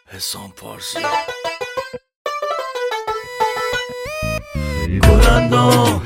حسام پارسی گلندام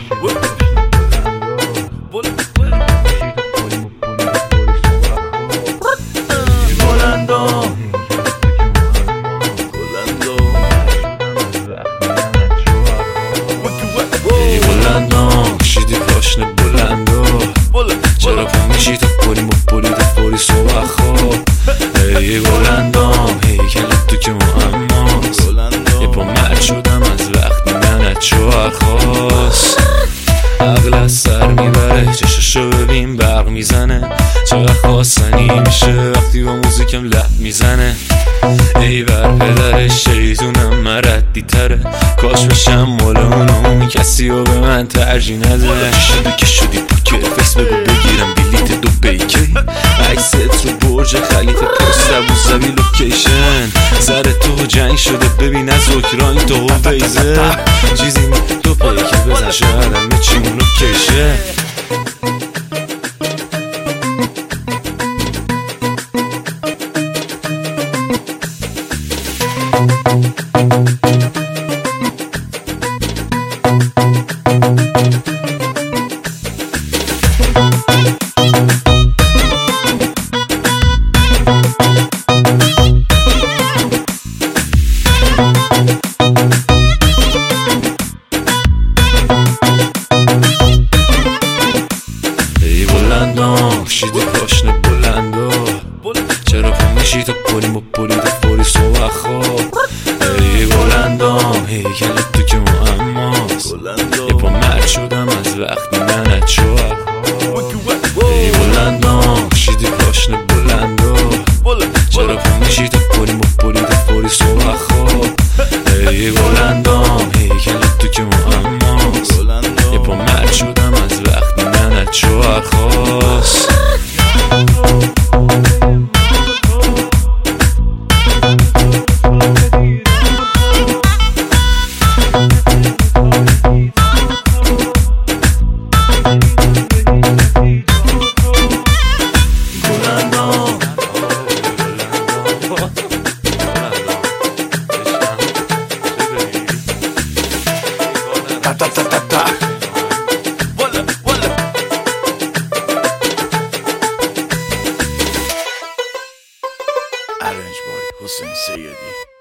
کشیدی پاشنه بلندو چرا پا میشی تا پریم و پرید و پری صبح خواب ای بلندام هیکلت تو که معماست یه پا مرد شدم از وقتی منت شوهر خواست عقل از سر میبره چششو ببین برق میزنه چقدر خواستنی میشه وقتی با موزیکم لب میزنه ای بر پدرش شیطونم مردی تره کاش بشم مال اون کسی رو به من ترجیح نده شدی که شدی پوکر فیس بگو بگیرم بلیت دو بیکی عکست رو برج خلیفه پست ابوظبی لوکیشن سر تو جنگ شده ببین از اوکراین تو ویزه چیزی دو پیکر بزن شاید همه چیمون رو کشه کشیدی پاشنه بلندو چرا پا میشی تا پریم و پرید و پری صبح خواب ای بلندام هیکلت تو که معماست یه پا مرد شدم از وقتی منت شوهر ای بلندام کشیدی پاشنه بلندو چرا پا میشی تا پریم و پرید و پری صبح خواب ای بلندام هیکلت تو که معماست یه پا مرد شدم از وقتی منت شوهر خواست Arrange by Hussein Sayyidi.